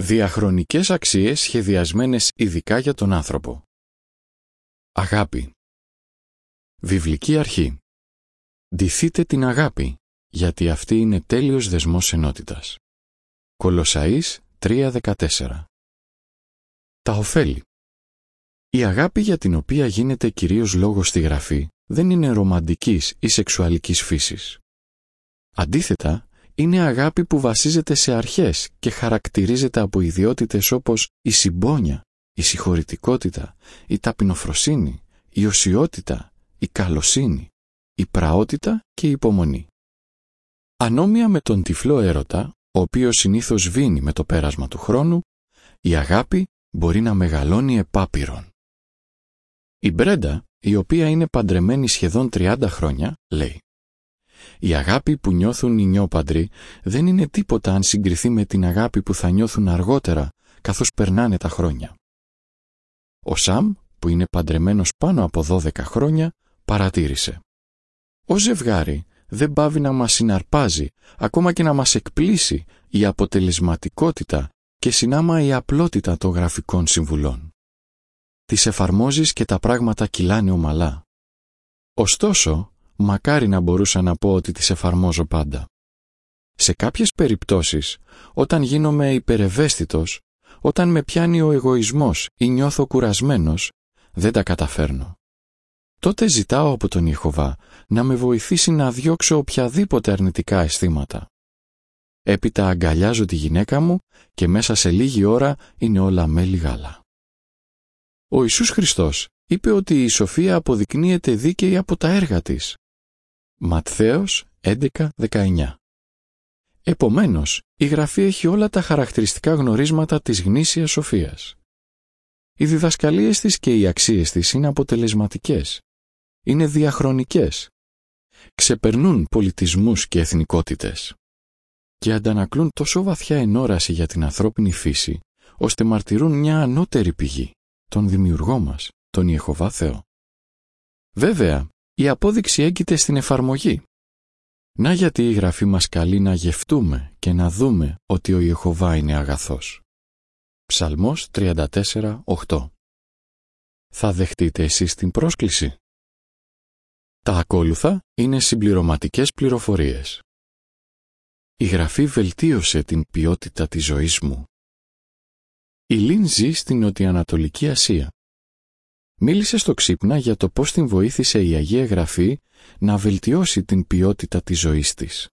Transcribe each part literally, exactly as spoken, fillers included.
Διαχρονικές αξίες σχεδιασμένες ειδικά για τον άνθρωπο. Αγάπη. Βιβλική αρχή. Ντυθείτε την αγάπη, γιατί αυτή είναι τέλειος δεσμός ενότητας. Κολοσσαείς τρία δεκατέσσερα. Τα ωφέλη. Η αγάπη για την οποία γίνεται κυρίως λόγος στη Γραφή δεν είναι ρομαντικής ή σεξουαλικής φύσης. Αντίθετα, είναι αγάπη που βασίζεται σε αρχές και χαρακτηρίζεται από ιδιότητες όπως η συμπόνια, η συγχωρητικότητα, η ταπεινοφροσύνη, η οσιότητα, η καλοσύνη, η πραότητα και η υπομονή. Ανόμοια με τον τυφλό έρωτα, ο οποίος συνήθως σβήνει με το πέρασμα του χρόνου, η αγάπη μπορεί να μεγαλώνει επάπειρον. Η Μπρέντα, η οποία είναι παντρεμένη σχεδόν τριάντα χρόνια, λέει: «Η αγάπη που νιώθουν οι νιόπαντροι δεν είναι τίποτα αν συγκριθεί με την αγάπη που θα νιώθουν αργότερα, καθώς περνάνε τα χρόνια». Ο Σαμ, που είναι παντρεμένος πάνω από δώδεκα χρόνια, παρατήρησε: «Ως ζευγάρι δεν πάβει να μας συναρπάζει, ακόμα και να μας εκπλήσει η αποτελεσματικότητα και συνάμα η απλότητα των γραφικών συμβουλών. Τις εφαρμόζεις και τα πράγματα κυλάνε ομαλά. Ωστόσο, μακάρι να μπορούσα να πω ότι τις εφαρμόζω πάντα. Σε κάποιες περιπτώσεις, όταν γίνομαι υπερευαίσθητος, όταν με πιάνει ο εγωισμός ή νιώθω κουρασμένος, δεν τα καταφέρνω. Τότε ζητάω από τον Ιεχωβά να με βοηθήσει να διώξω οποιαδήποτε αρνητικά αισθήματα. Έπειτα αγκαλιάζω τη γυναίκα μου και μέσα σε λίγη ώρα είναι όλα μέλι γάλα». Ο Ιησούς Χριστός είπε ότι η σοφία αποδεικνύεται δίκαιη από τα έργα της. Ματθαίος έντεκα δεκαεννιά. Επομένως, η Γραφή έχει όλα τα χαρακτηριστικά γνωρίσματα της γνήσιας σοφίας. Οι διδασκαλίες της και οι αξίες της είναι αποτελεσματικές. Είναι διαχρονικές. Ξεπερνούν πολιτισμούς και εθνικότητες. Και αντανακλούν τόσο βαθιά ενόραση για την ανθρώπινη φύση, ώστε μαρτυρούν μια ανώτερη πηγή, τον Δημιουργό μας, τον Ιεχωβά Θεό. Βέβαια, η απόδειξη έγκυται στην εφαρμογή. Να γιατί η Γραφή μας καλεί να γευτούμε και να δούμε ότι ο Ιεχωβά είναι αγαθός. Ψαλμός τριάντα τέσσερα οκτώ. Θα δεχτείτε εσείς την πρόσκληση? Τα ακόλουθα είναι συμπληρωματικές πληροφορίες. Η Γραφή βελτίωσε την ποιότητα της ζωής μου. Η Λιν ζει στην Νοτιοανατολική Ασία. Μίλησε στο Ξύπνα για το πώς την βοήθησε η Αγία Γραφή να βελτιώσει την ποιότητα της ζωής της.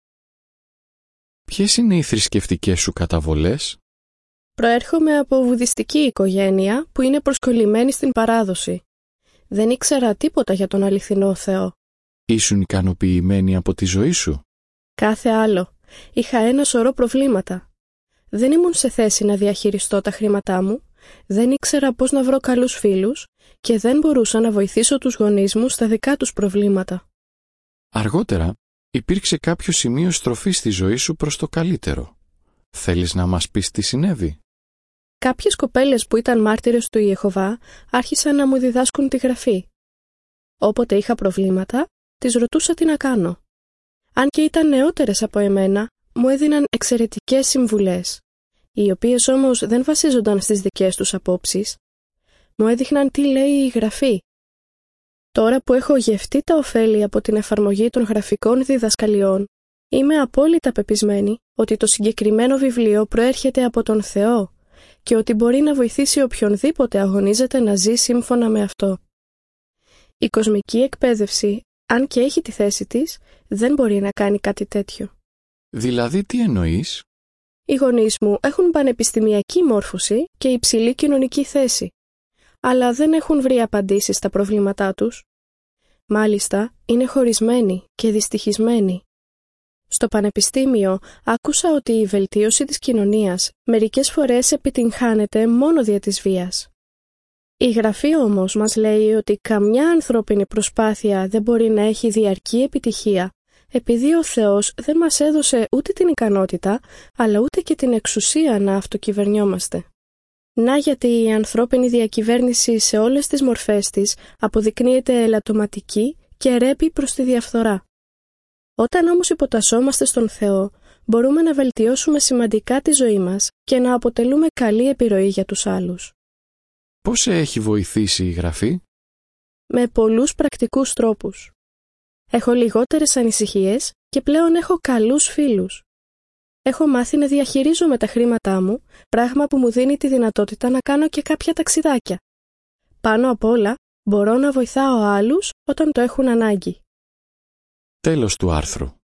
Ποιες είναι οι θρησκευτικές σου καταβολές? Προέρχομαι από βουδιστική οικογένεια που είναι προσκολλημένη στην παράδοση. Δεν ήξερα τίποτα για τον αληθινό Θεό. Ήσουν ικανοποιημένη από τη ζωή σου? Κάθε άλλο. Είχα ένα σωρό προβλήματα. Δεν ήμουν σε θέση να διαχειριστώ τα χρήματά μου, δεν ήξερα πώς να βρω καλούς φίλους και δεν μπορούσα να βοηθήσω τους γονείς μου στα δικά τους προβλήματα. Αργότερα, υπήρξε κάποιο σημείο στροφής στη ζωή σου προς το καλύτερο. Θέλεις να μας πεις τι συνέβη? Κάποιες κοπέλες που ήταν μάρτυρες του Ιεχωβά άρχισαν να μου διδάσκουν τη Γραφή. Όποτε είχα προβλήματα, τις ρωτούσα τι να κάνω. Αν και ήταν νεότερες από εμένα, μου έδιναν εξαιρετικές συμβουλές, οι οποίες όμως δεν βασίζονταν στις δικές τους απόψεις. Μου έδειχναν τι λέει η Γραφή. Τώρα που έχω γευτεί τα ωφέλη από την εφαρμογή των γραφικών διδασκαλιών, είμαι απόλυτα πεπισμένη ότι το συγκεκριμένο βιβλίο προέρχεται από τον Θεό και ότι μπορεί να βοηθήσει οποιονδήποτε αγωνίζεται να ζει σύμφωνα με αυτό. Η κοσμική εκπαίδευση, αν και έχει τη θέση της, δεν μπορεί να κάνει κάτι τέτοιο. Δηλαδή τι εννοείς? Οι γονείς μου έχουν πανεπιστημιακή μόρφωση και υψηλή κοινωνική θέση, αλλά δεν έχουν βρει απαντήσεις στα προβλήματά τους. Μάλιστα, είναι χωρισμένοι και δυστυχισμένοι. Στο πανεπιστήμιο άκουσα ότι η βελτίωση της κοινωνίας μερικές φορές επιτυγχάνεται μόνο δια της βίας. Η Γραφή όμως μας λέει ότι καμιά ανθρώπινη προσπάθεια δεν μπορεί να έχει διαρκή επιτυχία, επειδή ο Θεός δεν μας έδωσε ούτε την ικανότητα, αλλά ούτε και την εξουσία να αυτοκυβερνιόμαστε. Να γιατί η ανθρώπινη διακυβέρνηση σε όλες τις μορφές της αποδεικνύεται ελαττωματική και ρέπει προς τη διαφθορά. Όταν όμως υποτασσόμαστε στον Θεό, μπορούμε να βελτιώσουμε σημαντικά τη ζωή μας και να αποτελούμε καλή επιρροή για τους άλλους. Πώς σε έχει βοηθήσει η Γραφή? Με πολλούς πρακτικούς τρόπους. Έχω λιγότερες ανησυχίες και πλέον έχω καλούς φίλους. Έχω μάθει να διαχειρίζομαι τα χρήματά μου, πράγμα που μου δίνει τη δυνατότητα να κάνω και κάποια ταξιδάκια. Πάνω απ' όλα, μπορώ να βοηθάω άλλους όταν το έχουν ανάγκη. Τέλος του άρθρου.